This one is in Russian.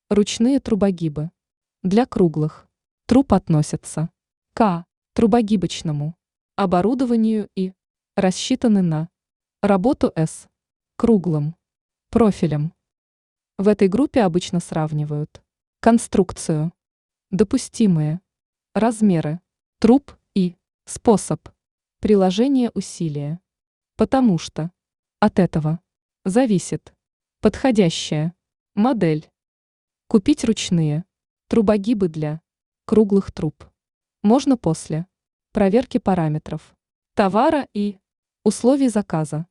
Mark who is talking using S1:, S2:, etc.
S1: Ручные трубогибы. Для круглых труб относятся к трубогибочному оборудованию и рассчитаны на работу с круглым профилем. В этой группе обычно сравнивают конструкцию, допустимые размеры труб и способ приложения усилия, потому что от этого зависит подходящая модель. Купить ручные трубогибы для круглых труб можно после проверки параметров товара и условий заказа.